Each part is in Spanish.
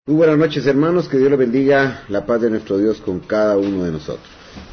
Muy buenas noches, hermanos, que Dios les bendiga, la paz de nuestro Dios con cada uno de nosotros.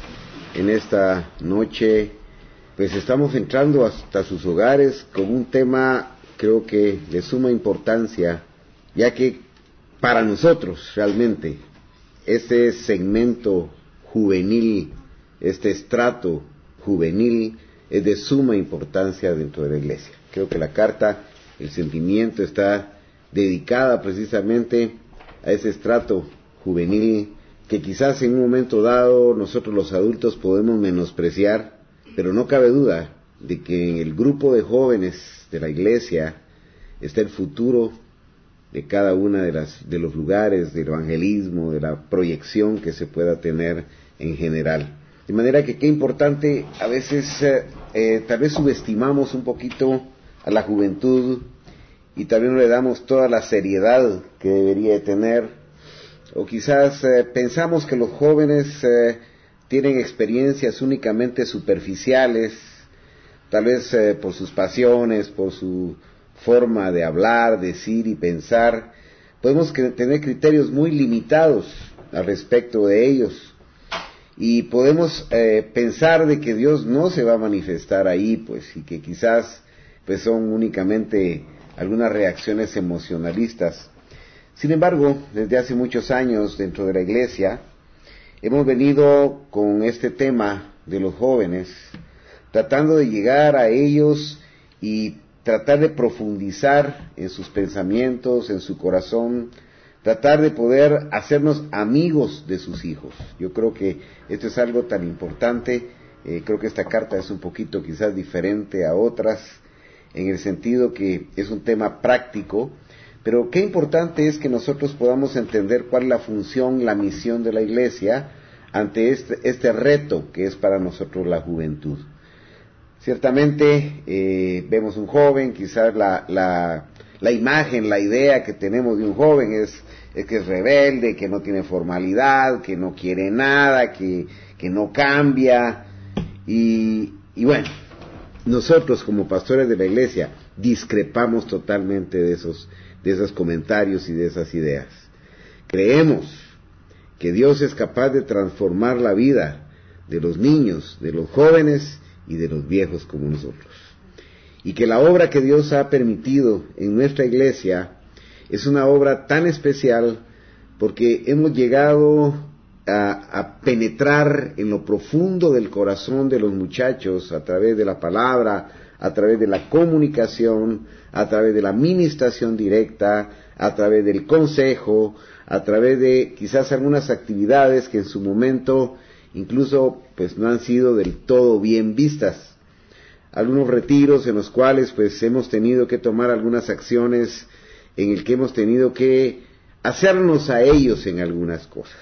En esta noche, pues estamos entrando hasta sus hogares con un tema, creo que de suma importancia, ya que para nosotros realmente este segmento juvenil, este estrato juvenil es de suma importancia dentro de la iglesia. Creo que la carta, el sentimiento está dedicada precisamente a ese estrato juvenil que quizás en un momento dado nosotros los adultos podemos menospreciar, pero no cabe duda de que en el grupo de jóvenes de la iglesia está el futuro de cada una de los lugares del evangelismo, de la proyección que se pueda tener en general. De manera que qué importante, a veces tal vez subestimamos un poquito a la juventud y también no le damos toda la seriedad que debería de tener, o quizás pensamos que los jóvenes tienen experiencias únicamente superficiales, tal vez por sus pasiones, por su forma de hablar, decir y pensar. Podemos tener criterios muy limitados al respecto de ellos, y podemos pensar de que Dios no se va a manifestar ahí, pues, y que quizás pues son únicamente algunas reacciones emocionalistas. Sin embargo, desde hace muchos años dentro de la iglesia hemos venido con este tema de los jóvenes, tratando de llegar a ellos y tratar de profundizar en sus pensamientos, en su corazón, tratar de poder hacernos amigos de sus hijos. Yo creo que esto es algo tan importante. Creo que esta carta es un poquito quizás diferente a otras, en el sentido que es un tema práctico, pero qué importante es que nosotros podamos entender cuál es la función, la misión de la iglesia ante este reto que es para nosotros la juventud. Ciertamente vemos un joven, quizás la imagen, la idea que tenemos de un joven es que es rebelde, que no tiene formalidad, que no quiere nada, que no cambia, y bueno, nosotros como pastores de la iglesia discrepamos totalmente de esos comentarios y de esas ideas. Creemos que Dios es capaz de transformar la vida de los niños, de los jóvenes y de los viejos como nosotros. Y que la obra que Dios ha permitido en nuestra iglesia es una obra tan especial porque hemos llegado a penetrar en lo profundo del corazón de los muchachos a través de la palabra, a través de la comunicación, a través de la ministración directa, a través del consejo, a través de quizás algunas actividades que en su momento incluso pues no han sido del todo bien vistas. Algunos retiros en los cuales pues hemos tenido que tomar algunas acciones en el que hemos tenido que hacernos a ellos en algunas cosas.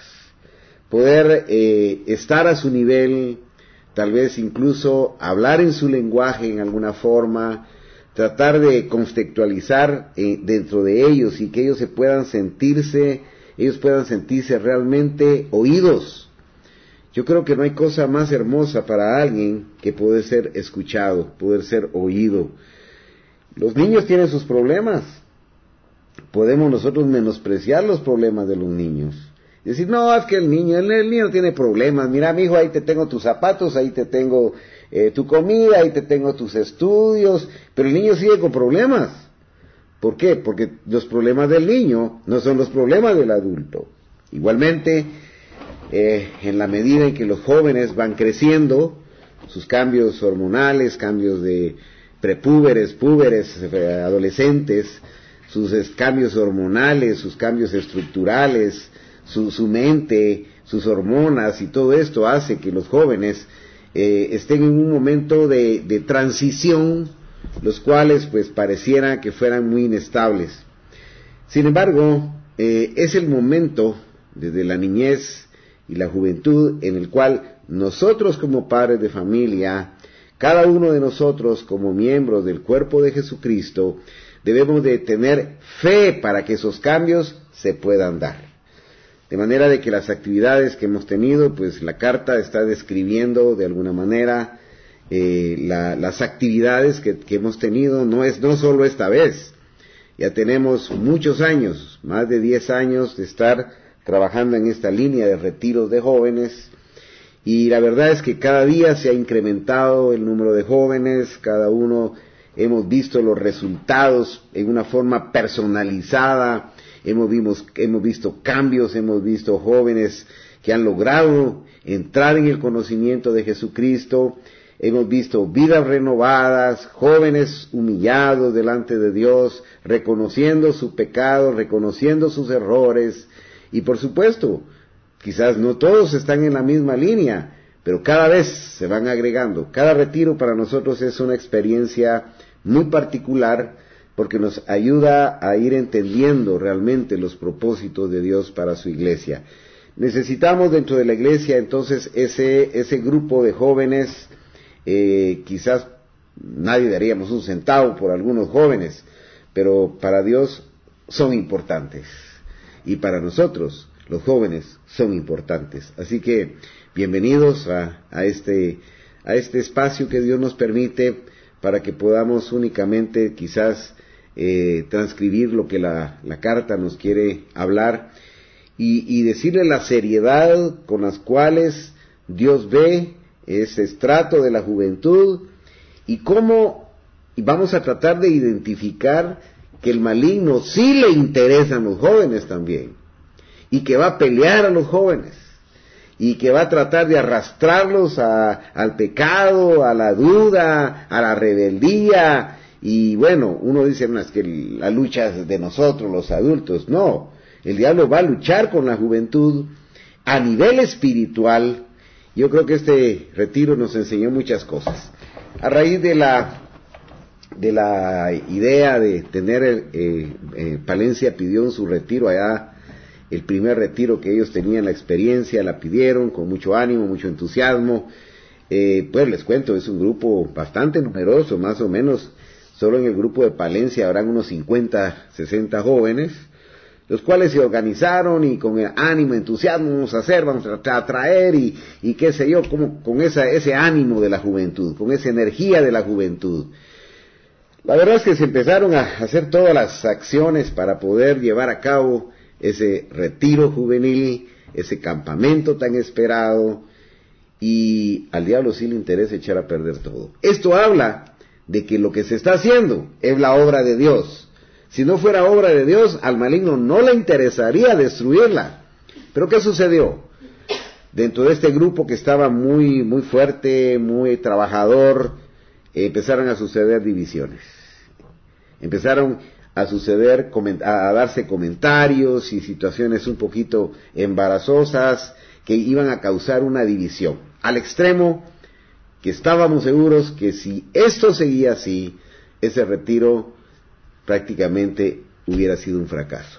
Poder estar a su nivel, tal vez incluso hablar en su lenguaje en alguna forma, tratar de contextualizar dentro de ellos y que ellos puedan sentirse realmente oídos. Yo creo que no hay cosa más hermosa para alguien que poder ser escuchado, poder ser oído. Los niños tienen sus problemas. Podemos nosotros menospreciar los problemas de los niños. Decir, no, es que el niño tiene problemas. Mira, mijo, ahí te tengo tus zapatos, ahí te tengo tu comida, ahí te tengo tus estudios. Pero el niño sigue con problemas. ¿Por qué? Porque los problemas del niño no son los problemas del adulto. Igualmente, en la medida en que los jóvenes van creciendo, sus cambios hormonales, cambios de prepúberes, púberes, adolescentes, sus cambios hormonales, sus cambios estructurales, su mente, sus hormonas y todo esto hace que los jóvenes estén en un momento de transición, los cuales pues pareciera que fueran muy inestables. Sin embargo, es el momento desde la niñez y la juventud en el cual nosotros como padres de familia, cada uno de nosotros como miembros del cuerpo de Jesucristo, debemos de tener fe para que esos cambios se puedan dar. De manera de que las actividades que hemos tenido, pues la carta está describiendo de alguna manera las actividades que hemos tenido, no solo esta vez. Ya tenemos muchos años, más de 10 años de estar trabajando en esta línea de retiros de jóvenes, y la verdad es que cada día se ha incrementado el número de jóvenes, cada uno hemos visto los resultados en una forma personalizada, hemos visto cambios, hemos visto jóvenes que han logrado entrar en el conocimiento de Jesucristo, hemos visto vidas renovadas, jóvenes humillados delante de Dios, reconociendo su pecado, reconociendo sus errores, y por supuesto, quizás no todos están en la misma línea, pero cada vez se van agregando. Cada retiro para nosotros es una experiencia muy particular porque nos ayuda a ir entendiendo realmente los propósitos de Dios para su iglesia. Necesitamos dentro de la iglesia entonces ese grupo de jóvenes, quizás nadie daríamos un centavo por algunos jóvenes, pero para Dios son importantes y para nosotros los jóvenes son importantes. Así que bienvenidos a este espacio que Dios nos permite para que podamos únicamente quizás transcribir lo que la carta nos quiere hablar y decirle la seriedad con las cuales Dios ve ese estrato de la juventud y vamos a tratar de identificar que el maligno sí le interesan los jóvenes también, y que va a pelear a los jóvenes, y que va a tratar de arrastrarlos al pecado, a la duda, a la rebeldía, y bueno, uno dice, no, es que la lucha es de nosotros, los adultos. No, el diablo va a luchar con la juventud a nivel espiritual. Yo creo que este retiro nos enseñó muchas cosas. A raíz de la idea de tener, Palencia pidió en su retiro allá, el primer retiro que ellos tenían la experiencia, la pidieron con mucho ánimo, mucho entusiasmo. Pues les cuento, es un grupo bastante numeroso, más o menos, solo en el grupo de Palencia habrán unos 50, 60 jóvenes, los cuales se organizaron y con el ánimo, entusiasmo, vamos a traer y qué sé yo, como con ese ánimo de la juventud, con esa energía de la juventud. La verdad es que se empezaron a hacer todas las acciones para poder llevar a cabo ese retiro juvenil, ese campamento tan esperado, y al diablo sí le interesa echar a perder todo. Esto habla de que lo que se está haciendo es la obra de Dios. Si no fuera obra de Dios, al maligno no le interesaría destruirla. Pero ¿qué sucedió? Dentro de este grupo que estaba muy, muy fuerte, muy trabajador, empezaron a suceder divisiones. Empezaron a darse comentarios y situaciones un poquito embarazosas que iban a causar una división, al extremo que estábamos seguros que si esto seguía así, ese retiro prácticamente hubiera sido un fracaso.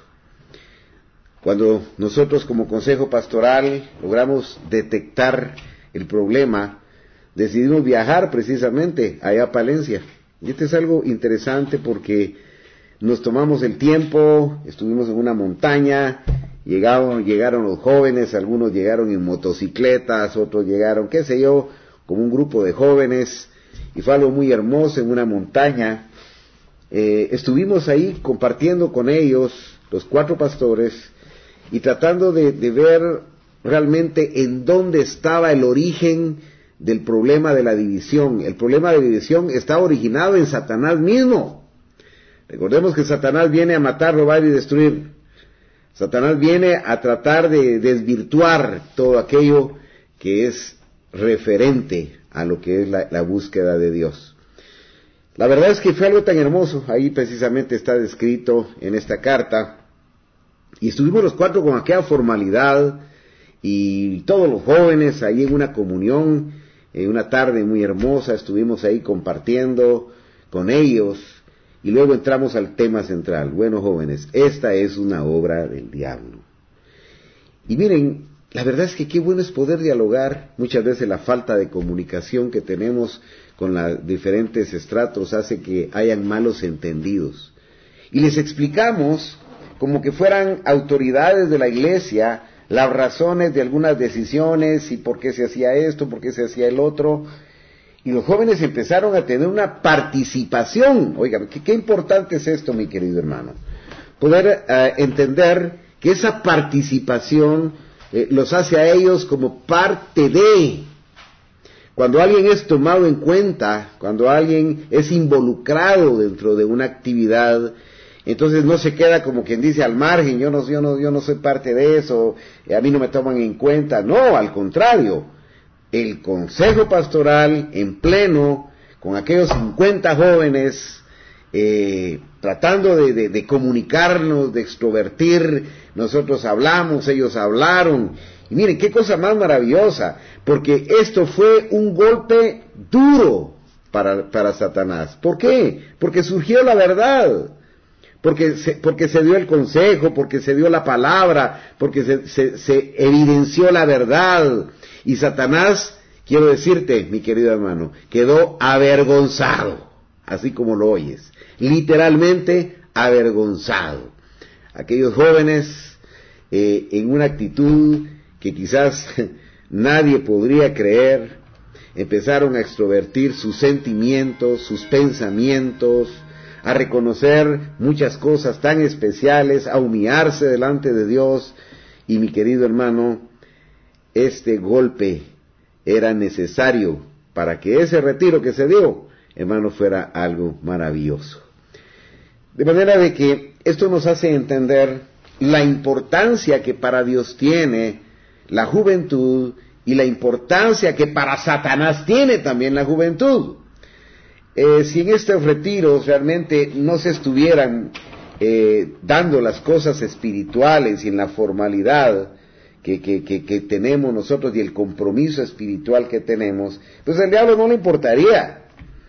Cuando nosotros como consejo pastoral logramos detectar el problema, decidimos viajar precisamente allá a Palencia. Y esto es algo interesante porque nos tomamos el tiempo, estuvimos en una montaña, llegaron los jóvenes, algunos llegaron en motocicletas, otros llegaron, qué sé yo, como un grupo de jóvenes, y fue algo muy hermoso en una montaña. Estuvimos ahí compartiendo con ellos, los 4 pastores, y tratando de ver realmente en dónde estaba el origen del problema de la división. El problema de la división está originado en Satanás mismo. Recordemos que Satanás viene a matar, robar y destruir. Satanás viene a tratar de desvirtuar todo aquello que es referente a lo que es la búsqueda de Dios. La verdad es que fue algo tan hermoso, ahí precisamente está descrito en esta carta, y estuvimos los 4 con aquella formalidad, y todos los jóvenes ahí en una comunión, en una tarde muy hermosa, estuvimos ahí compartiendo con ellos, y luego entramos al tema central. Bueno, jóvenes, esta es una obra del diablo. Y miren, la verdad es que qué bueno es poder dialogar. Muchas veces la falta de comunicación que tenemos con los diferentes estratos hace que hayan malos entendidos. Y les explicamos, como que fueran autoridades de la iglesia, las razones de algunas decisiones y por qué se hacía esto, por qué se hacía el otro. Y los jóvenes empezaron a tener una participación. Oigan, qué importante es esto, mi querido hermano. Poder entender que esa participación los hace a ellos como parte de. Cuando alguien es tomado en cuenta, cuando alguien es involucrado dentro de una actividad, entonces no se queda como quien dice al margen, yo no soy parte de eso, a mí no me toman en cuenta. No, al contrario, el consejo pastoral en pleno, con aquellos 50 jóvenes, tratando de comunicarnos, de extrovertir, nosotros hablamos, ellos hablaron, y miren, qué cosa más maravillosa, porque esto fue un golpe duro para Satanás. ¿Por qué? Porque surgió la verdad, porque se dio el consejo, porque se dio la palabra, porque se evidenció la verdad, y Satanás, quiero decirte, mi querido hermano, quedó avergonzado, así como lo oyes, literalmente avergonzado. Aquellos jóvenes, en una actitud que quizás nadie podría creer, empezaron a extrovertir sus sentimientos, sus pensamientos, a reconocer muchas cosas tan especiales, a humillarse delante de Dios. Y mi querido hermano, este golpe era necesario para que ese retiro que se dio, hermano, fuera algo maravilloso. De manera de que esto nos hace entender la importancia que para Dios tiene la juventud y la importancia que para Satanás tiene también la juventud. Si en estos retiros realmente no se estuvieran dando las cosas espirituales y en la formalidad que tenemos nosotros y el compromiso espiritual que tenemos, pues al diablo no le importaría.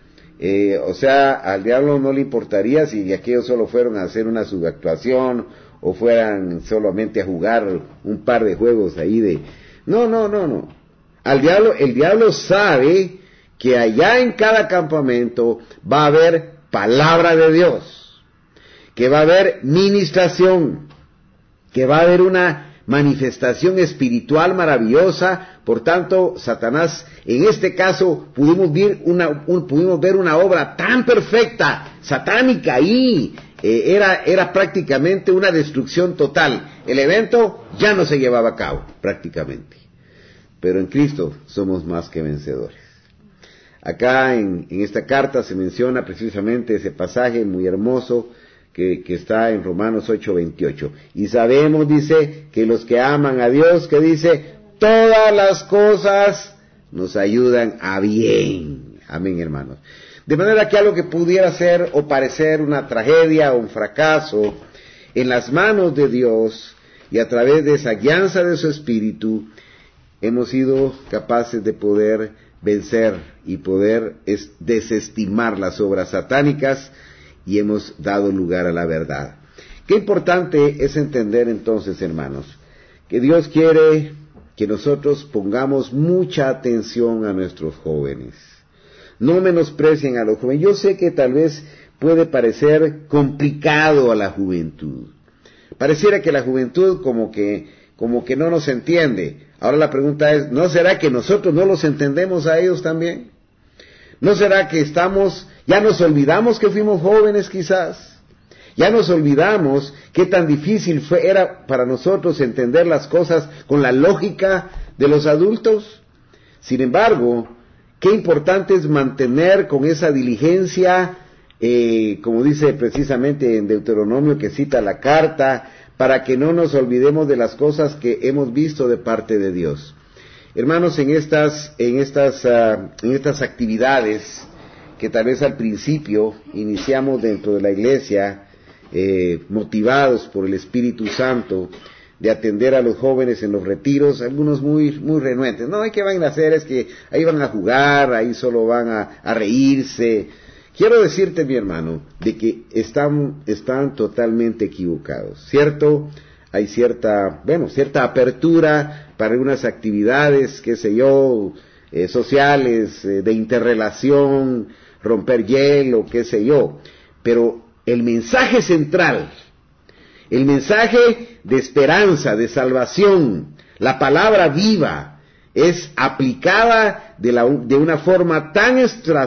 Al diablo no le importaría si aquellos solo fueron a hacer una subactuación o fueran solamente a jugar un par de juegos ahí de... No. El diablo sabe que allá en cada campamento va a haber palabra de Dios, que va a haber ministración, que va a haber una manifestación espiritual maravillosa. Por tanto, Satanás, en este caso, pudimos ver una obra tan perfecta, satánica ahí, era prácticamente una destrucción total. El evento ya no se llevaba a cabo, prácticamente. Pero en Cristo somos más que vencedores. Acá en esta carta se menciona precisamente ese pasaje muy hermoso que está en Romanos 8:28. Y sabemos, dice, que los que aman a Dios, que dice, todas las cosas nos ayudan a bien. Amén, hermanos. De manera que algo que pudiera ser o parecer una tragedia o un fracaso, en las manos de Dios y a través de esa guianza de su Espíritu, hemos sido capaces de poder vencer y poder desestimar las obras satánicas y hemos dado lugar a la verdad. Qué importante es entender entonces, hermanos, que Dios quiere que nosotros pongamos mucha atención a nuestros jóvenes. No menosprecien a los jóvenes. Yo sé que tal vez puede parecer complicado a la juventud. Pareciera que la juventud como que no nos entiende. Ahora la pregunta es, ¿no será que nosotros no los entendemos a ellos también? ¿No será que ya nos olvidamos que fuimos jóvenes quizás? Ya nos olvidamos qué tan difícil era para nosotros entender las cosas con la lógica de los adultos. Sin embargo, qué importante es mantener con esa diligencia, como dice precisamente en Deuteronomio que cita la carta, para que no nos olvidemos de las cosas que hemos visto de parte de Dios. Hermanos, en estas actividades que tal vez al principio iniciamos dentro de la iglesia, motivados por el Espíritu Santo, de atender a los jóvenes en los retiros, algunos muy renuentes. No, ¿qué van a hacer? Es que ahí van a jugar, ahí solo van a reírse. Quiero decirte, mi hermano, de que están totalmente equivocados, ¿cierto? Hay cierta apertura para algunas actividades, sociales, de interrelación, romper hielo, pero el mensaje central, el mensaje de esperanza, de salvación, la palabra viva, es aplicada de una forma tan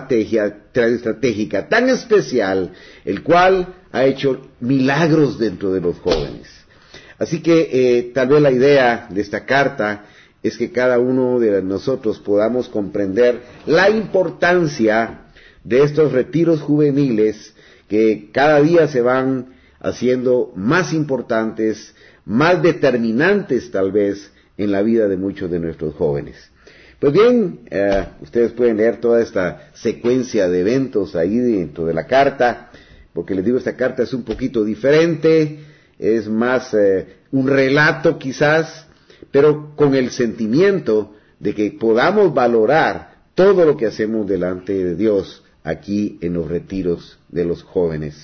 estratégica, tan especial, el cual ha hecho milagros dentro de los jóvenes. Así que tal vez la idea de esta carta es que cada uno de nosotros podamos comprender la importancia de estos retiros juveniles que cada día se van haciendo más importantes, más determinantes tal vez en la vida de muchos de nuestros jóvenes. Pues bien, ustedes pueden leer toda esta secuencia de eventos ahí dentro de la carta, porque les digo, esta carta es un poquito diferente, es más un relato quizás, pero con el sentimiento de que podamos valorar todo lo que hacemos delante de Dios aquí en los retiros de los jóvenes.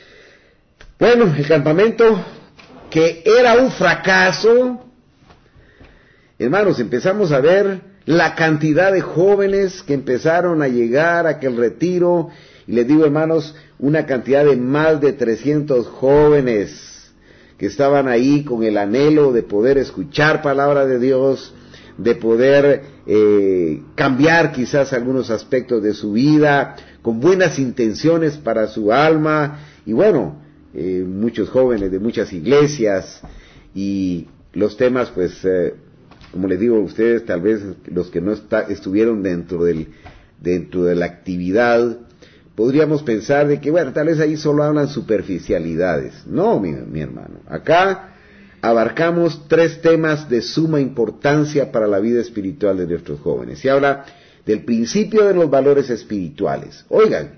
Bueno, el campamento que era un fracaso, hermanos, empezamos a ver la cantidad de jóvenes que empezaron a llegar a aquel retiro, y les digo, hermanos, una cantidad de más de 300 jóvenes que estaban ahí con el anhelo de poder escuchar palabra de Dios, de poder cambiar quizás algunos aspectos de su vida, con buenas intenciones para su alma, y bueno, muchos jóvenes de muchas iglesias, y los temas pues como les digo a ustedes, tal vez los que no estuvieron dentro de la actividad, podríamos pensar de que, bueno, tal vez ahí solo hablan superficialidades. No, mi hermano, acá abarcamos 3 temas de suma importancia para la vida espiritual de nuestros jóvenes. Se habla del principio de los valores espirituales. Oigan,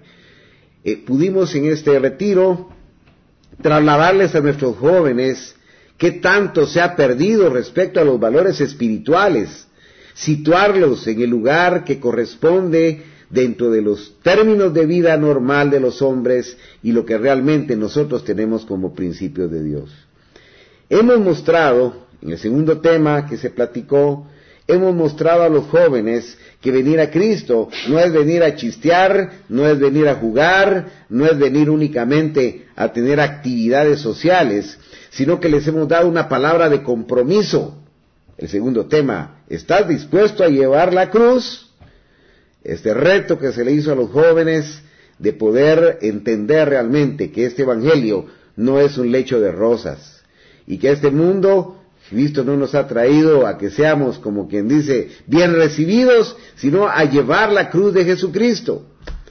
pudimos en este retiro trasladarles a nuestros jóvenes qué tanto se ha perdido respecto a los valores espirituales, situarlos en el lugar que corresponde dentro de los términos de vida normal de los hombres y lo que realmente nosotros tenemos como principios de Dios. Hemos mostrado, en el segundo tema que se platicó, hemos mostrado a los jóvenes que venir a Cristo no es venir a chistear, no es venir a jugar, no es venir únicamente a tener actividades sociales, sino que les hemos dado una palabra de compromiso. El segundo tema, ¿estás dispuesto a llevar la cruz? Este reto que se le hizo a los jóvenes de poder entender realmente que este evangelio no es un lecho de rosas y que este mundo, Cristo no nos ha traído a que seamos, como quien dice, bien recibidos, sino a llevar la cruz de Jesucristo.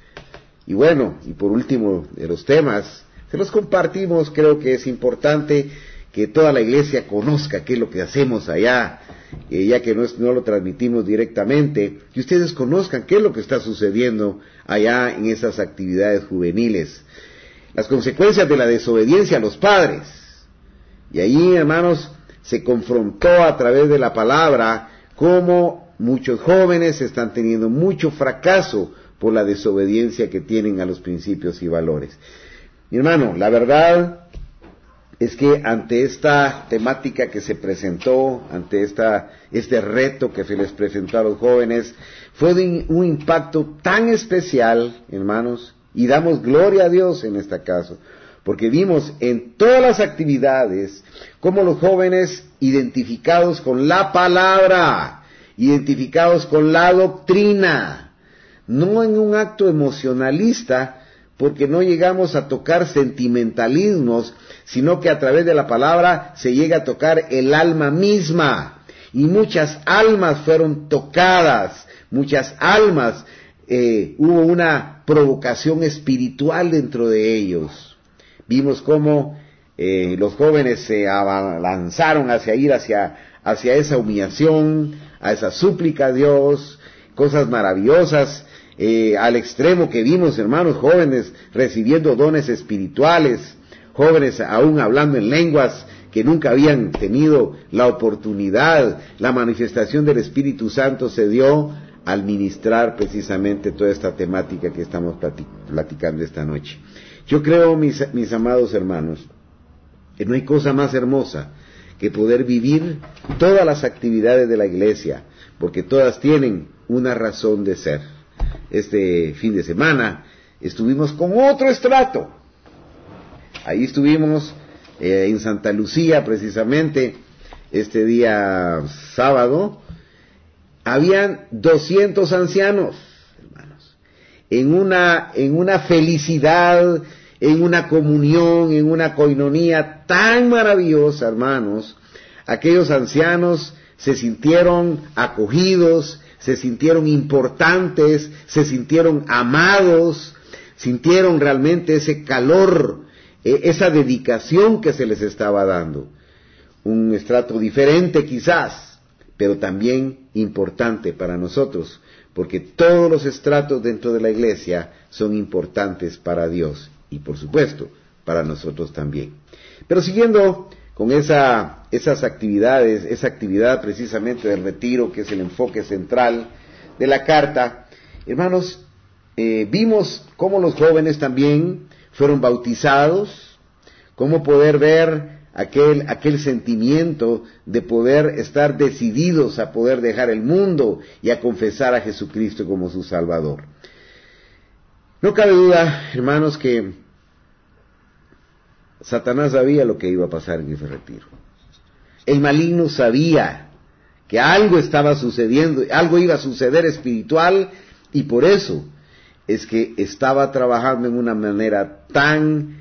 Y bueno, y por último de los temas, se los compartimos. Creo que es importante que toda la iglesia conozca qué es lo que hacemos allá, ya que no lo transmitimos directamente, que ustedes conozcan qué es lo que está sucediendo allá en esas actividades juveniles, las consecuencias de la desobediencia a los padres. Y allí, hermanos, se confrontó a través de la palabra cómo muchos jóvenes están teniendo mucho fracaso por la desobediencia que tienen a los principios y valores. Mi hermano, la verdad es que ante esta temática que se presentó, ante este reto que se les presentó a los jóvenes, fue de un impacto tan especial, hermanos, y damos gloria a Dios en este caso, porque vimos en todas las actividades cómo los jóvenes identificados con la palabra, identificados con la doctrina, no en un acto emocionalista, porque no llegamos a tocar sentimentalismos, sino que a través de la palabra se llega a tocar el alma misma, y muchas almas fueron tocadas, muchas almas, hubo una provocación espiritual dentro de ellos. Vimos cómo los jóvenes se lanzaron hacia esa humillación, a esa súplica a Dios, cosas maravillosas, al extremo que vimos, hermanos, jóvenes recibiendo dones espirituales, jóvenes aún hablando en lenguas que nunca habían tenido la oportunidad. La manifestación del Espíritu Santo se dio al ministrar precisamente toda esta temática que estamos platicando esta noche. Yo creo, mis amados hermanos, que no hay cosa más hermosa que poder vivir todas las actividades de la iglesia, porque todas tienen una razón de ser. Este fin de semana estuvimos con otro estrato. Ahí estuvimos en Santa Lucía, precisamente, este día sábado, habían 200 ancianos, hermanos, en una felicidad, en una comunión, en una coinonía tan maravillosa, hermanos. Aquellos ancianos se sintieron acogidos, se sintieron importantes, se sintieron amados, sintieron realmente ese calor, esa dedicación que se les estaba dando. Un estrato diferente quizás, pero también importante para nosotros, porque todos los estratos dentro de la iglesia son importantes para Dios y por supuesto para nosotros también. Pero siguiendo con esas actividades, esa actividad precisamente del retiro, que es el enfoque central de la carta, hermanos, vimos cómo los jóvenes también fueron bautizados, cómo poder ver aquel sentimiento de poder estar decididos a poder dejar el mundo y a confesar a Jesucristo como su Salvador. No cabe duda, hermanos, que Satanás sabía lo que iba a pasar en ese retiro. El maligno sabía que algo estaba sucediendo, algo iba a suceder espiritual, y por eso es que estaba trabajando en una manera tan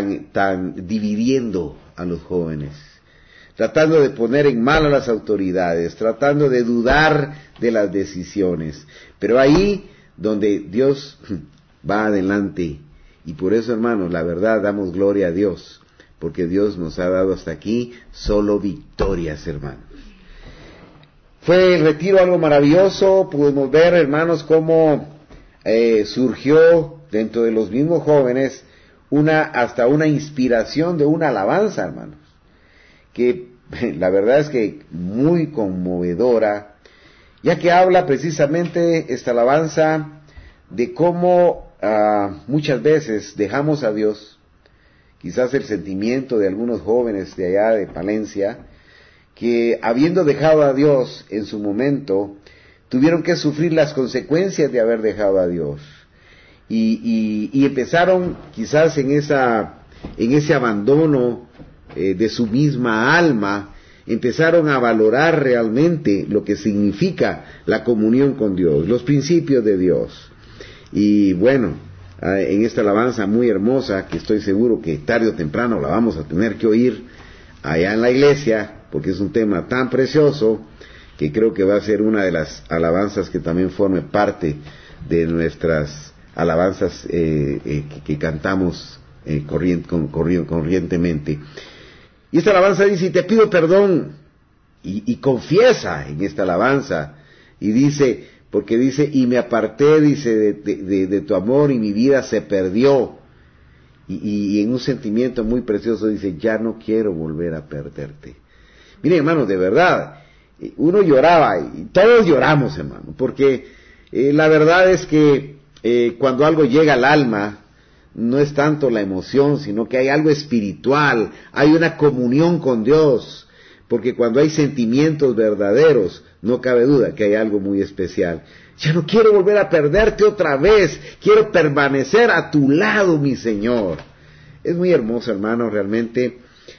dividiendo a los jóvenes, tratando de poner en mal a las autoridades, tratando de dudar de las decisiones. Pero ahí donde Dios va adelante. Y por eso, hermanos, la verdad, damos gloria a Dios, porque Dios nos ha dado hasta aquí solo victorias, hermanos. Fue el retiro algo maravilloso. Pudimos ver, hermanos, cómo surgió dentro de los mismos jóvenes hasta una inspiración de una alabanza, hermanos, que la verdad es que muy conmovedora, ya que habla precisamente esta alabanza de cómo muchas veces dejamos a Dios. Quizás el sentimiento de algunos jóvenes de allá de Palencia, que habiendo dejado a Dios en su momento, tuvieron que sufrir las consecuencias de haber dejado a Dios. Y empezaron quizás en ese abandono de su misma alma, empezaron a valorar realmente lo que significa la comunión con Dios, los principios de Dios. Y bueno, en esta alabanza muy hermosa, que estoy seguro que tarde o temprano la vamos a tener que oír allá en la iglesia, porque es un tema tan precioso, que creo que va a ser una de las alabanzas que también forme parte de nuestras alabanzas que cantamos corrientemente. Y esta alabanza dice: y te pido perdón, y confiesa en esta alabanza, y dice, porque dice, y me aparté, dice, de tu amor, y mi vida se perdió, y en un sentimiento muy precioso dice: ya no quiero volver a perderte. Miren, hermanos, de verdad, uno lloraba, y todos lloramos, hermano, porque la verdad es que cuando algo llega al alma, no es tanto la emoción, sino que hay algo espiritual, hay una comunión con Dios, porque cuando hay sentimientos verdaderos, no cabe duda que hay algo muy especial. Ya no quiero volver a perderte otra vez, quiero permanecer a tu lado, mi Señor. Es muy hermoso, hermano, realmente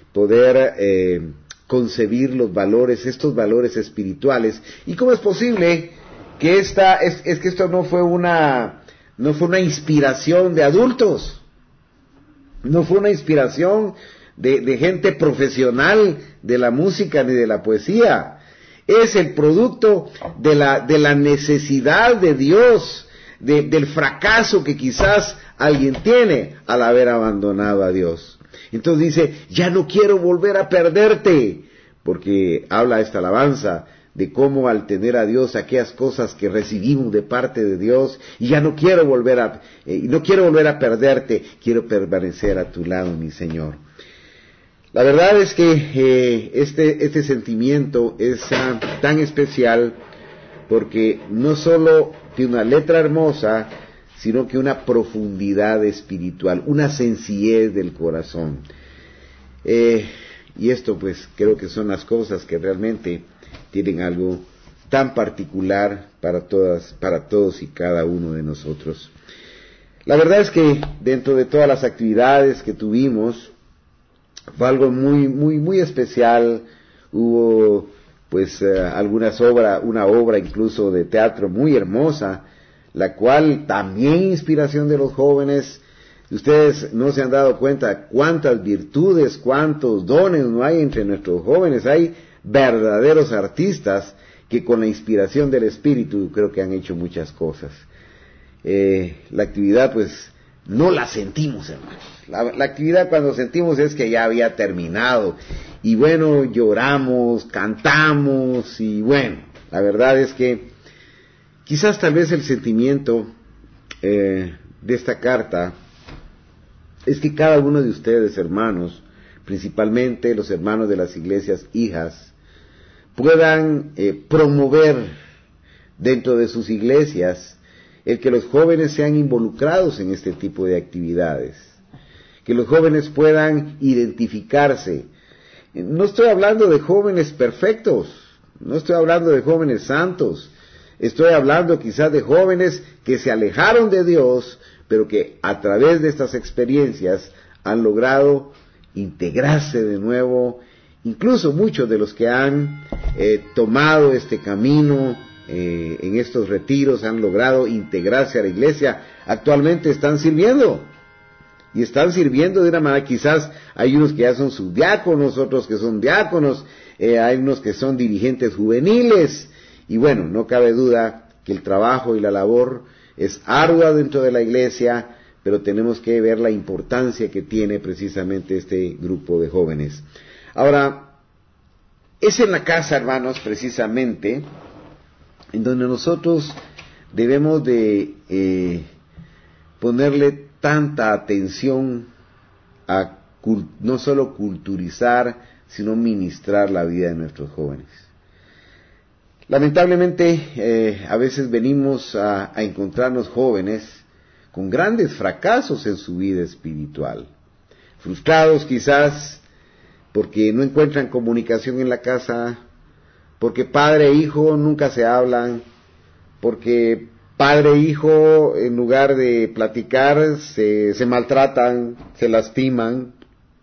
poder concebir los valores, estos valores espirituales. ¿Y cómo es posible que es que esto no fue una inspiración de adultos? No fue una inspiración de gente profesional de la música ni de la poesía. Es el producto de la necesidad de Dios, del fracaso que quizás alguien tiene al haber abandonado a Dios. Entonces dice: ya no quiero volver a perderte, porque habla esta alabanza de cómo al tener a Dios, aquellas cosas que recibimos de parte de Dios, y ya no quiero volver a perderte, quiero permanecer a tu lado, mi Señor. La verdad es que este sentimiento es tan especial, porque no solo tiene una letra hermosa, sino que una profundidad espiritual, una sencillez del corazón. Y esto pues creo que son las cosas que realmente tienen algo tan particular para todos y cada uno de nosotros. La verdad es que dentro de todas las actividades que tuvimos, fue algo muy, muy, muy especial. Hubo pues una obra incluso de teatro muy hermosa, la cual también inspiración de los jóvenes. Ustedes no se han dado cuenta cuántas virtudes, cuántos dones no hay entre nuestros jóvenes. Hay verdaderos artistas que con la inspiración del Espíritu creo que han hecho muchas cosas. La actividad pues no la sentimos, hermanos. La actividad cuando sentimos es que ya había terminado. Y bueno, lloramos, cantamos y bueno, la verdad es que quizás tal vez el sentimiento de esta carta es que cada uno de ustedes, hermanos, principalmente los hermanos de las iglesias hijas, puedan promover dentro de sus iglesias el que los jóvenes sean involucrados en este tipo de actividades, que los jóvenes puedan identificarse. No estoy hablando de jóvenes perfectos, no estoy hablando de jóvenes santos, estoy hablando quizás de jóvenes que se alejaron de Dios, pero que a través de estas experiencias han logrado integrarse de nuevo. Incluso muchos de los que han tomado este camino en estos retiros han logrado integrarse a la iglesia, actualmente están sirviendo. Y están sirviendo de una manera, quizás hay unos que ya son subdiáconos, otros que son diáconos, hay unos que son dirigentes juveniles, y bueno, no cabe duda que el trabajo y la labor es ardua dentro de la iglesia, pero tenemos que ver la importancia que tiene precisamente este grupo de jóvenes. Ahora, es en la casa, hermanos, precisamente, en donde nosotros debemos de ponerle tanta atención a no solo culturizar, sino ministrar la vida de nuestros jóvenes. Lamentablemente, a veces venimos a encontrarnos jóvenes con grandes fracasos en su vida espiritual, frustrados quizás porque no encuentran comunicación en la casa, porque padre e hijo nunca se hablan, porque padre e hijo en lugar de platicar se maltratan, se lastiman,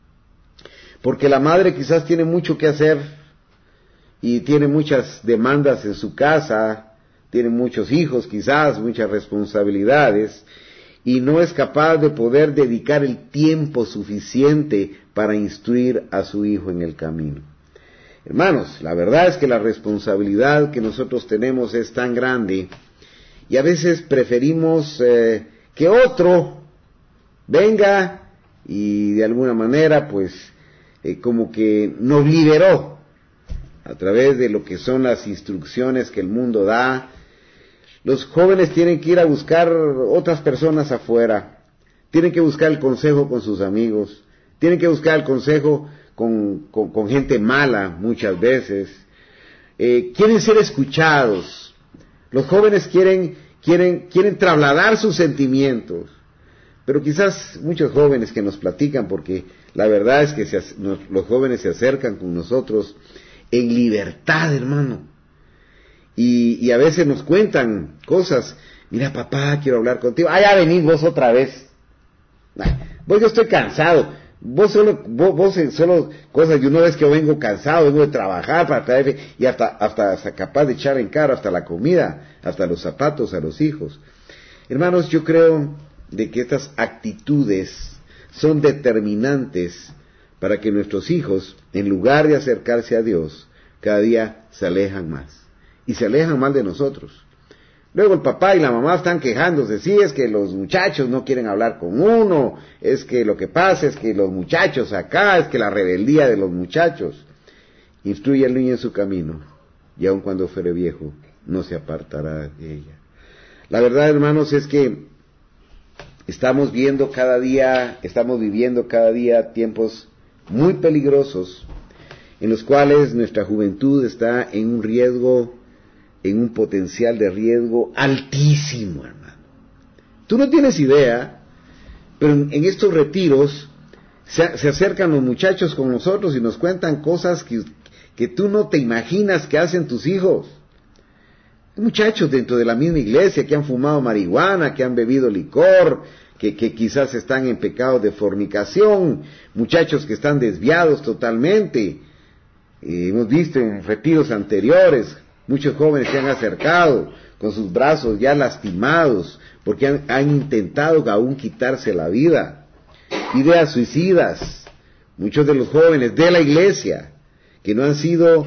porque la madre quizás tiene mucho que hacer y tiene muchas demandas en su casa, tiene muchos hijos quizás, muchas responsabilidades, y no es capaz de poder dedicar el tiempo suficiente para instruir a su hijo en el camino. Hermanos, la verdad es que la responsabilidad que nosotros tenemos es tan grande, y a veces preferimos que otro venga y de alguna manera pues como que nos liberó a través de lo que son las instrucciones que el mundo da. Los jóvenes tienen que ir a buscar otras personas afuera, tienen que buscar el consejo con sus amigos, tienen que buscar el consejo con gente mala muchas veces, quieren ser escuchados. Los jóvenes quieren trasladar sus sentimientos, pero quizás muchos jóvenes que nos platican, porque la verdad es que los jóvenes se acercan con nosotros en libertad, hermano, y a veces nos cuentan cosas. Mira, papá, quiero hablar contigo. Ya venís vos otra vez. Vos, yo estoy cansado. Vos solo cosas, y una vez que vengo cansado, vengo de trabajar para traer, y hasta capaz de echar en cara hasta la comida, hasta los zapatos a los hijos. Hermanos, yo creo de que estas actitudes son determinantes para que nuestros hijos, en lugar de acercarse a Dios, cada día se alejan más, y se alejan más de nosotros. Luego el papá y la mamá están quejándose, sí, es que los muchachos no quieren hablar con uno, es que lo que pasa es que los muchachos acá, es que la rebeldía de los muchachos. Instruye al niño en su camino, y aun cuando fuere viejo, no se apartará de ella. La verdad, hermanos, es que estamos viviendo cada día tiempos muy peligrosos, en los cuales nuestra juventud está en un riesgo, en un potencial de riesgo altísimo, hermano. Tú no tienes idea, pero en estos retiros se acercan los muchachos con nosotros y nos cuentan cosas que tú no te imaginas que hacen tus hijos. Hay muchachos dentro de la misma iglesia que han fumado marihuana, que han bebido licor, que quizás están en pecado de fornicación, muchachos que están desviados totalmente. Hemos visto en retiros anteriores muchos jóvenes se han acercado con sus brazos ya lastimados porque han intentado aún quitarse la vida. Ideas suicidas. Muchos de los jóvenes de la iglesia que no han sido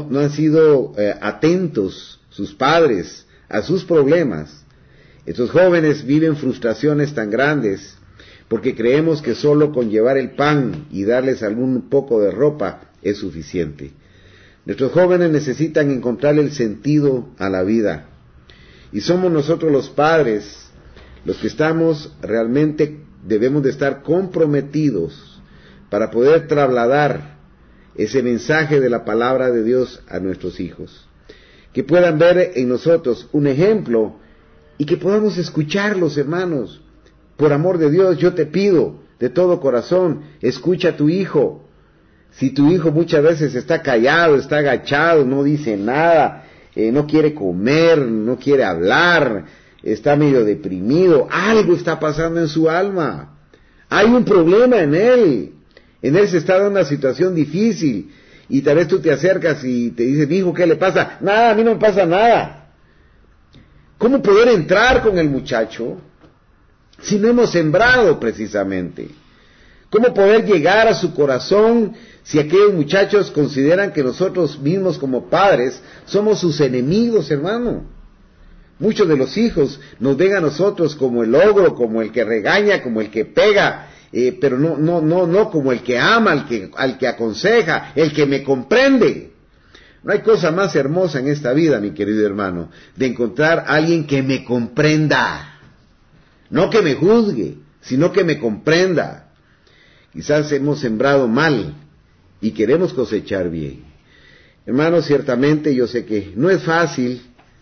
atentos sus padres a sus problemas. Estos jóvenes viven frustraciones tan grandes porque creemos que solo con llevar el pan y darles algún poco de ropa es suficiente. Nuestros jóvenes necesitan encontrar el sentido a la vida. Y somos nosotros los padres los que debemos de estar comprometidos para poder trasladar ese mensaje de la palabra de Dios a nuestros hijos. Que puedan ver en nosotros un ejemplo y que podamos escucharlos, hermanos. Por amor de Dios, yo te pido de todo corazón, escucha a tu hijo. Si tu hijo muchas veces está callado, está agachado, no dice nada, no quiere comer, no quiere hablar, está medio deprimido, algo está pasando en su alma. Hay un problema en él se está dando una situación difícil, y tal vez tú te acercas y te dices, mi hijo, ¿qué le pasa? Nada, a mí no me pasa nada. ¿Cómo poder entrar con el muchacho si no hemos sembrado precisamente? ¿Cómo poder llegar a su corazón si aquellos muchachos consideran que nosotros mismos como padres somos sus enemigos, hermano? Muchos de los hijos nos ven a nosotros como el ogro, como el que regaña, como el que pega, pero no como el que ama, al que aconseja, el que me comprende. No hay cosa más hermosa en esta vida, mi querido hermano, de encontrar a alguien que me comprenda. No que me juzgue, sino que me comprenda. Quizás hemos sembrado mal y queremos cosechar bien. Hermanos, ciertamente yo sé que no es fácil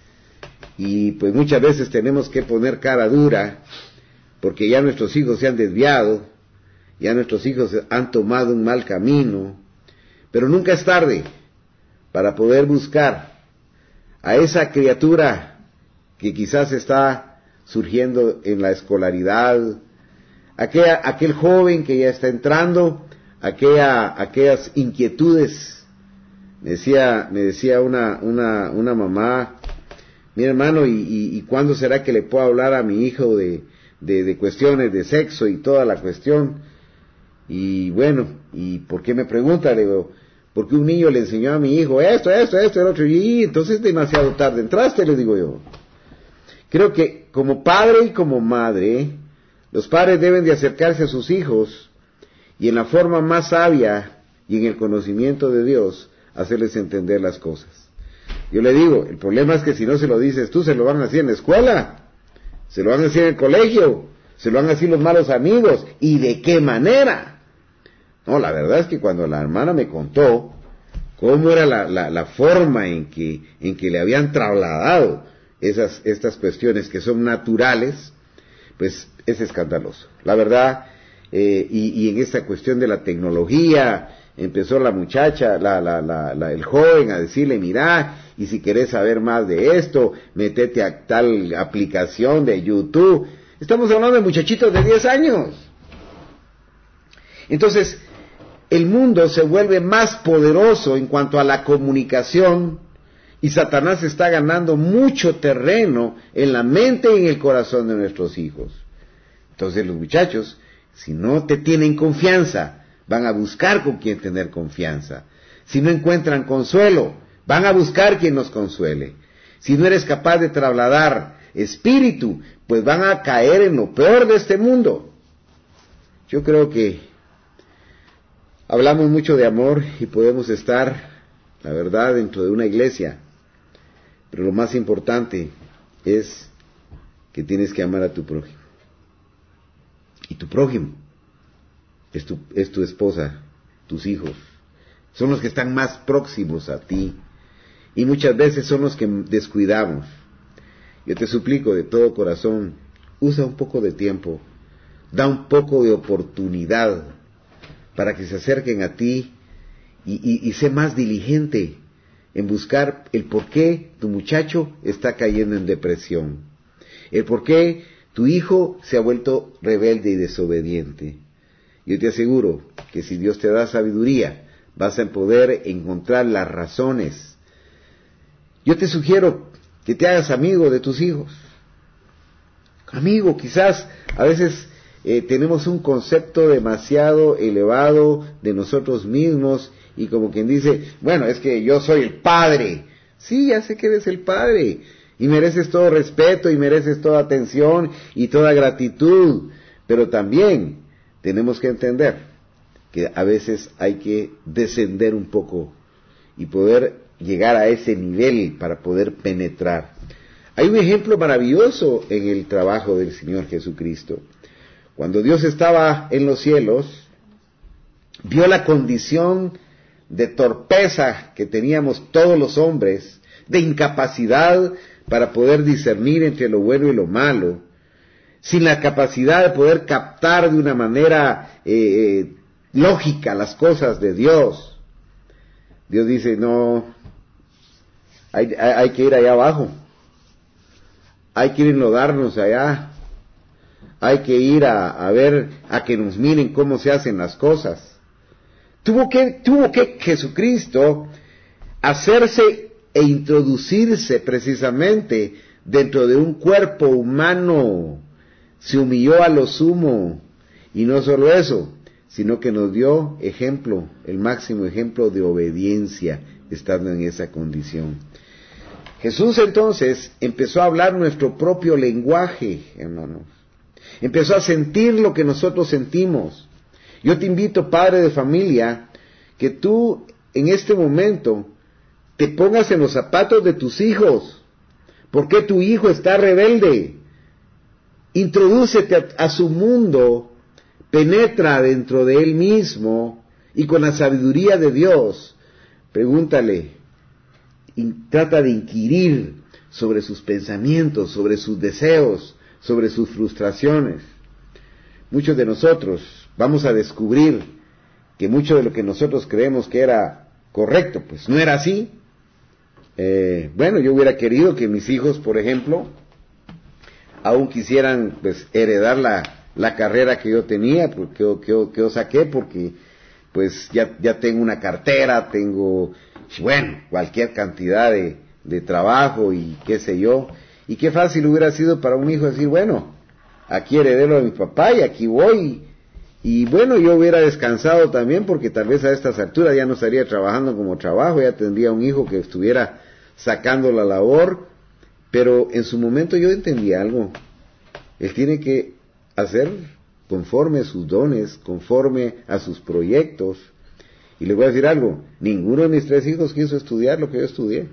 y pues muchas veces tenemos que poner cara dura porque ya nuestros hijos se han desviado, ya nuestros hijos han tomado un mal camino, pero nunca es tarde para poder buscar a esa criatura que quizás está surgiendo en la escolaridad, aquel joven que ya está entrando, aquellas inquietudes. Me decía una mamá, mi hermano, ¿y cuándo será que le puedo hablar a mi hijo de cuestiones de sexo y toda la cuestión? Y bueno, ¿y por qué me pregunta? Le digo, porque un niño le enseñó a mi hijo esto, el otro, y entonces demasiado tarde entraste, le digo yo. Creo que como padre y como madre, los padres deben de acercarse a sus hijos y en la forma más sabia y en el conocimiento de Dios, hacerles entender las cosas. Yo le digo, el problema es que si no se lo dices tú, se lo van a decir en la escuela, se lo van a decir en el colegio, se lo van a decir los malos amigos, ¿y de qué manera? No, la verdad es que cuando la hermana me contó cómo era la forma en que le habían trasladado estas cuestiones que son naturales, pues es escandaloso. La verdad, y en esta cuestión de la tecnología, empezó la muchacha, el joven a decirle, mira, y si querés saber más de esto, metete a tal aplicación de YouTube. Estamos hablando de muchachitos de 10 años. Entonces, el mundo se vuelve más poderoso en cuanto a la comunicación, y Satanás está ganando mucho terreno en la mente y en el corazón de nuestros hijos. Entonces los muchachos, si no te tienen confianza, van a buscar con quien tener confianza. Si no encuentran consuelo, van a buscar quien nos consuele. Si no eres capaz de trasladar espíritu, pues van a caer en lo peor de este mundo. Yo creo que hablamos mucho de amor y podemos estar, la verdad, dentro de una iglesia, pero lo más importante es que tienes que amar a tu prójimo. Y tu prójimo es tu esposa, tus hijos, son los que están más próximos a ti, y muchas veces son los que descuidamos. Yo te suplico de todo corazón, usa un poco de tiempo, da un poco de oportunidad para que se acerquen a ti y sé más diligente en buscar el por qué tu muchacho está cayendo en depresión, el por qué tu hijo se ha vuelto rebelde y desobediente. Yo te aseguro que si Dios te da sabiduría vas a poder encontrar las razones. Yo te sugiero que te hagas amigo de tus hijos. Amigo, quizás a veces tenemos un concepto demasiado elevado de nosotros mismos y como quien dice, bueno, es que yo soy el padre. Sí, ya sé que eres el padre y mereces todo respeto y mereces toda atención y toda gratitud, pero también tenemos que entender que a veces hay que descender un poco y poder llegar a ese nivel para poder penetrar. Hay un ejemplo maravilloso en el trabajo del Señor Jesucristo. Cuando Dios estaba en los cielos, vio la condición de torpeza que teníamos todos los hombres, de incapacidad para poder discernir entre lo bueno y lo malo, sin la capacidad de poder captar de una manera lógica las cosas de Dios. Dios dice, no, hay que ir allá abajo, hay que ir a enlodarnos allá, hay que ir a ver, a que nos miren cómo se hacen las cosas. Tuvo que Jesucristo hacerse e introducirse precisamente dentro de un cuerpo humano. Se humilló a lo sumo, y no solo eso, sino que nos dio ejemplo, el máximo ejemplo de obediencia, estando en esa condición. Jesús entonces empezó a hablar nuestro propio lenguaje, hermanos. Empezó a sentir lo que nosotros sentimos. Yo te invito, padre de familia, que tú en este momento te pongas en los zapatos de tus hijos. ¿Por qué tu hijo está rebelde? Introdúcete a su mundo, penetra dentro de él mismo y con la sabiduría de Dios, pregúntale, trata de inquirir sobre sus pensamientos, sobre sus deseos, sobre sus frustraciones. Muchos de nosotros vamos a descubrir que mucho de lo que nosotros creemos que era correcto, pues no era así. Bueno, yo hubiera querido que mis hijos, por ejemplo, aún quisieran pues heredar la carrera que yo tenía, que yo saqué, porque pues ya tengo una cartera, tengo, bueno, cualquier cantidad de trabajo y qué sé yo, y qué fácil hubiera sido para un hijo decir, bueno, aquí heredé lo de mi papá y aquí voy, y bueno, yo hubiera descansado también, porque tal vez a estas alturas ya no estaría trabajando como trabajo, ya tendría un hijo que estuviera sacando la labor, pero en su momento yo entendí algo. Él tiene que hacer conforme a sus dones, conforme a sus proyectos. Y le voy a decir algo, ninguno de mis 3 hijos quiso estudiar lo que yo estudié.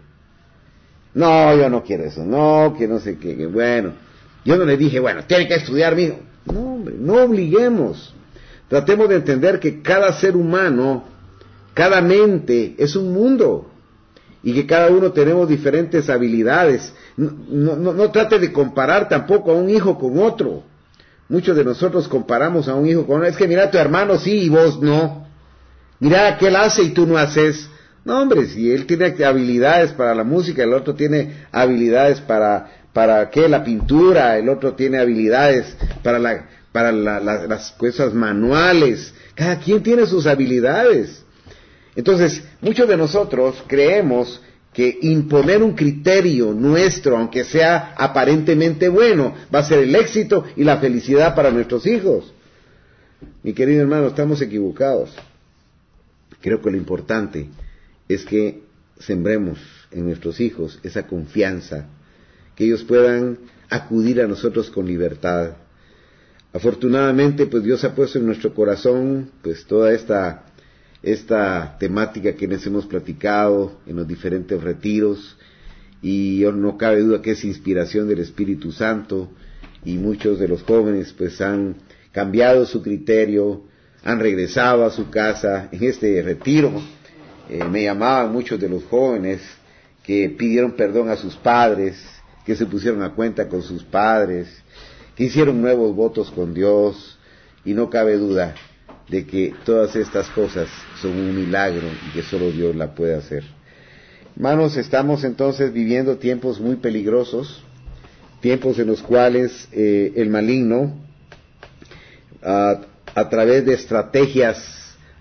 No, yo no quiero eso, no, que no sé qué, que bueno. Yo no le dije, bueno, tiene que estudiar, mijo. No, hombre, no obliguemos. Tratemos de entender que cada ser humano, cada mente es un mundo. Y que cada uno tenemos diferentes habilidades. No trate de comparar tampoco a un hijo con otro. Muchos de nosotros comparamos a un hijo con otro. Es que mira, tu hermano sí y vos no. Mira, que él hace y tú no haces. No, hombre, si él tiene habilidades para la música, el otro tiene habilidades para ¿qué? La pintura, el otro tiene habilidades para las cosas manuales. Cada quien tiene sus habilidades. Entonces, muchos de nosotros creemos que imponer un criterio nuestro, aunque sea aparentemente bueno, va a ser el éxito y la felicidad para nuestros hijos. Mi querido hermano, estamos equivocados. Creo que lo importante es que sembremos en nuestros hijos esa confianza, que ellos puedan acudir a nosotros con libertad. Afortunadamente, pues Dios ha puesto en nuestro corazón, pues toda esta temática que les hemos platicado en los diferentes retiros, y no cabe duda que es inspiración del Espíritu Santo, y muchos de los jóvenes pues han cambiado su criterio, han regresado a su casa. En este retiro me llamaban muchos de los jóvenes que pidieron perdón a sus padres, que se pusieron a cuenta con sus padres, que hicieron nuevos votos con Dios, y no cabe duda de que todas estas cosas son un milagro y que solo Dios la puede hacer. Hermanos, estamos entonces viviendo tiempos muy peligrosos, tiempos en los cuales el maligno, a través de estrategias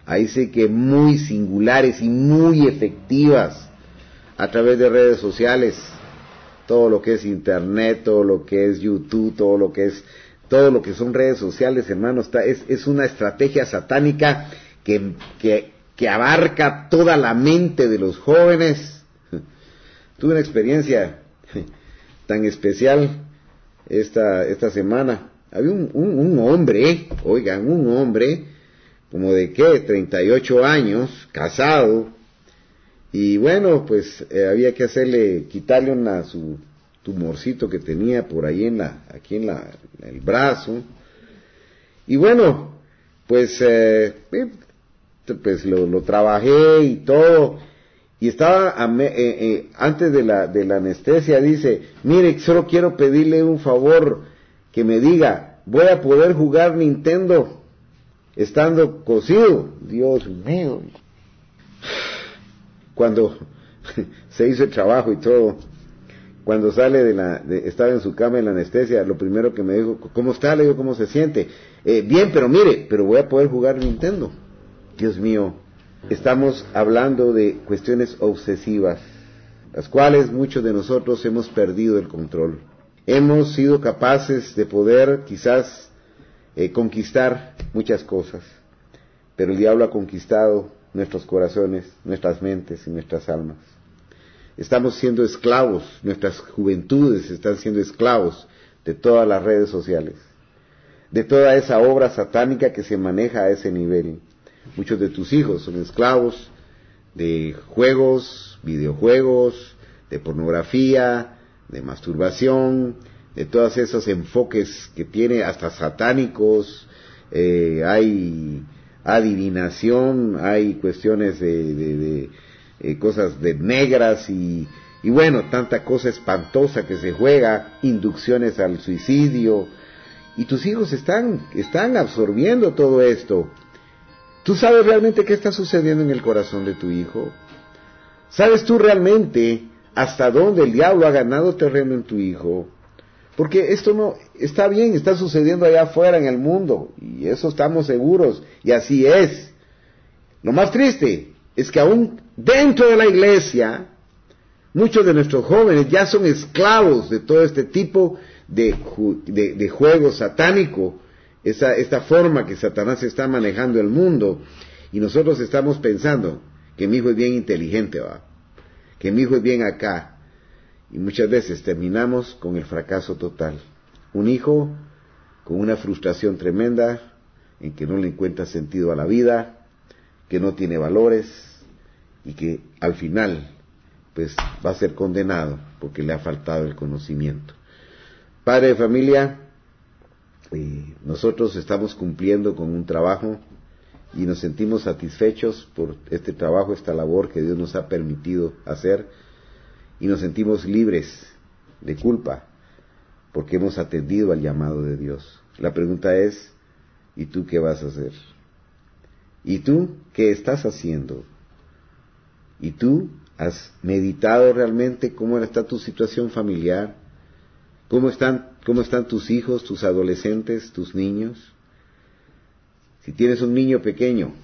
ahí sí que muy singulares y muy efectivas a través de redes sociales, todo lo que es internet, todo lo que es YouTube, todo lo que son redes sociales, hermano, es una estrategia satánica que abarca toda la mente de los jóvenes. Tuve una experiencia tan especial esta semana. Había un hombre, oigan, un hombre, como de 38 años, casado, y bueno, pues había que quitarle su tumorcito que tenía por ahí aquí en el brazo, y bueno, pues lo trabajé y todo, y estaba antes de la anestesia, dice, mire, solo quiero pedirle un favor, que me diga, ¿voy a poder jugar Nintendo estando cosido? Dios mío. Cuando se hizo el trabajo y todo, cuando sale estaba en su cama en la anestesia, lo primero que me dijo, ¿cómo está? Le digo, ¿cómo se siente? Bien, pero mire, pero voy a poder jugar Nintendo. Dios mío, estamos hablando de cuestiones obsesivas, las cuales muchos de nosotros hemos perdido el control. Hemos sido capaces de poder quizás conquistar muchas cosas, pero el diablo ha conquistado nuestros corazones, nuestras mentes y nuestras almas. Estamos siendo esclavos, nuestras juventudes están siendo esclavos de todas las redes sociales, de toda esa obra satánica que se maneja a ese nivel. Muchos de tus hijos son esclavos de juegos, videojuegos, de pornografía, de masturbación, de todos esos enfoques que tiene hasta satánicos, hay adivinación, hay cuestiones de cosas de negras y bueno, tanta cosa espantosa que se juega, inducciones al suicidio, y tus hijos están absorbiendo todo esto. ¿Tú sabes realmente qué está sucediendo en el corazón de tu hijo? ¿Sabes tú realmente hasta dónde el diablo ha ganado terreno en tu hijo? Porque esto no está bien, está sucediendo allá afuera en el mundo, y eso estamos seguros, y así es. Lo más triste es que aún dentro de la iglesia, muchos de nuestros jóvenes ya son esclavos de todo este tipo de juego satánico, esta forma que Satanás está manejando el mundo, y nosotros estamos pensando que mi hijo es bien inteligente, que mi hijo es bien acá, y muchas veces terminamos con el fracaso total. Un hijo con una frustración tremenda, en que no le encuentra sentido a la vida, que no tiene valores, y que al final pues va a ser condenado porque le ha faltado el conocimiento. Padre de familia, nosotros estamos cumpliendo con un trabajo y nos sentimos satisfechos por este trabajo, esta labor que Dios nos ha permitido hacer, y nos sentimos libres de culpa porque hemos atendido al llamado de Dios. La pregunta es, ¿y tú qué vas a hacer? ¿Y tú qué estás haciendo? ¿Y tú has meditado realmente cómo está tu situación familiar? ¿Cómo están tus hijos, tus adolescentes, tus niños? Si tienes un niño pequeño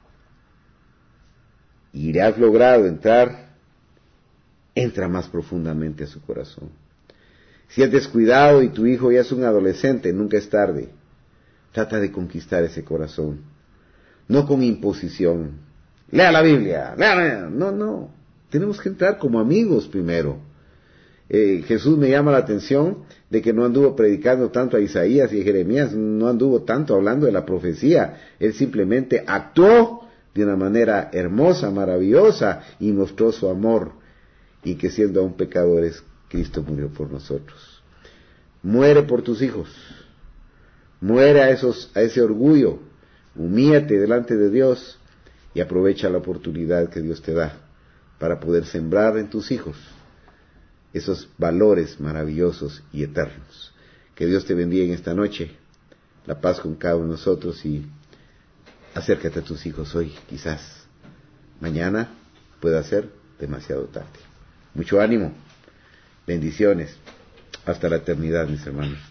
y le has logrado entra más profundamente a su corazón. Si has descuidado y tu hijo ya es un adolescente, nunca es tarde. Trata de conquistar ese corazón. No con imposición. Lea la Biblia, no. Tenemos que entrar como amigos primero. Jesús me llama la atención de que no anduvo predicando tanto a Isaías y a Jeremías, no anduvo tanto hablando de la profecía. Él simplemente actuó de una manera hermosa, maravillosa, y mostró su amor, y que siendo aún pecadores, Cristo murió por nosotros. Muere por tus hijos, muere a ese orgullo, humíllate delante de Dios y aprovecha la oportunidad que Dios te da para poder sembrar en tus hijos esos valores maravillosos y eternos. Que Dios te bendiga en esta noche, la paz con cada uno de nosotros, y acércate a tus hijos hoy, quizás mañana pueda ser demasiado tarde. Mucho ánimo, bendiciones, hasta la eternidad, mis hermanos.